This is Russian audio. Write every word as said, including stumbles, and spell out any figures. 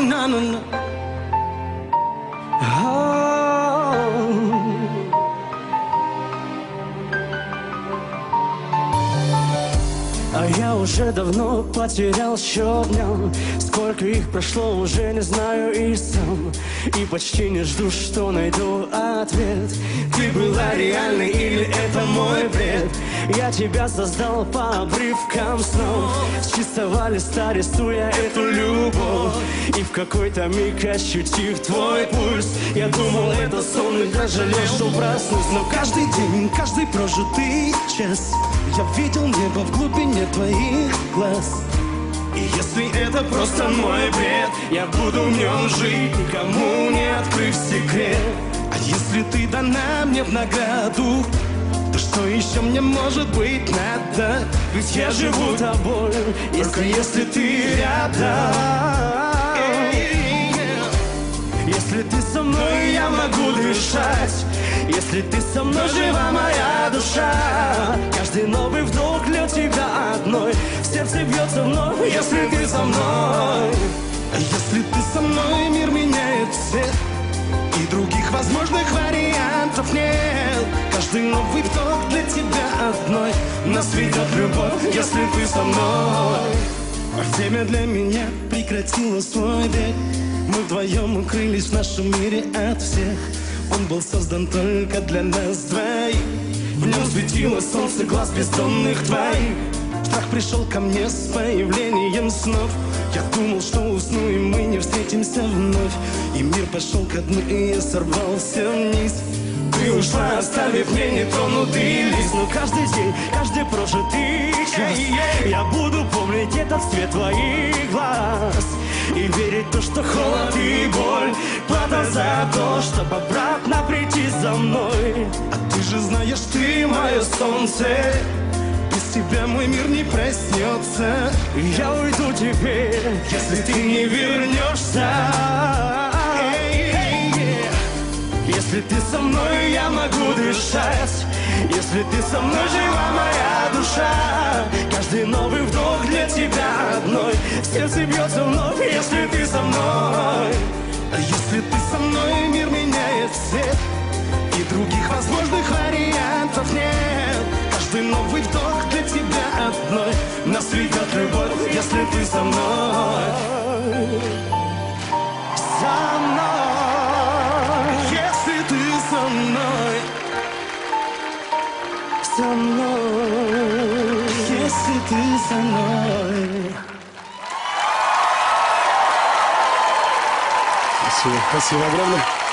na na na. А я уже давно потерял счет дням. Сколько их прошло, уже не знаю и сам. И почти не жду, что найду ответ. Ты была реальной или это мой бред? Я тебя создал по обрывкам снов. С чистого листа рисуя эту любовь. И в какой-то миг ощутив твой пульс, я думал, это сон, и даже жалел, что проснусь. Но каждый день, каждый прожитый час я видел небо в глубине твоих глаз. И если это просто мой бред, я буду в нем жить, никому не открыв секрет. А если ты дана мне в награду, то что еще мне может быть надо? Ведь я живу тобой, только если ты рядом. Если ты со мной, я могу дышать. Если ты со мной, жива моя душа. Каждый новый вдох для тебя одной. В сердце бьется вновь, если ты со мной. А если ты со мной, мир меняет цвет. И других возможных вариантов нет. Каждый новый вдох для тебя одной. Нас ведет любовь, если ты со мной. А время для меня прекратило свой бег. Мы вдвоем укрылись в нашем мире от всех. Он был создан только для нас двоих. В нем светило солнце глаз бездонных твоих. Страх пришел ко мне с появлением снов. Я думал, что усну, и мы не встретимся вновь. И мир пошел ко дну, и я сорвался вниз. Ты ушла, оставив мне нетронутый лист. Но каждый день, каждый прожитый час я буду помнить этот цвет твоих глаз. И верить в то, что холод и боль плата за то, чтобы обратно прийти за мной. А ты же знаешь, ты мое солнце. Без тебя мой мир не проснется. Я уйду теперь, если ты не вернешься. Если ты со мной, я могу дышать. Если ты со мной, жива моя душа. Каждый новый вдох для тебя одной. Сердце бьется вновь, если ты со мной. А если ты со мной, мир меняет цвет. И других возможных вариантов нет. Каждый новый вдох для тебя одной. Нас ведет любовь, если ты со мной. Со мной. Если ты со мной. Со мной. Если ты со мной. Спасибо, спасибо огромное.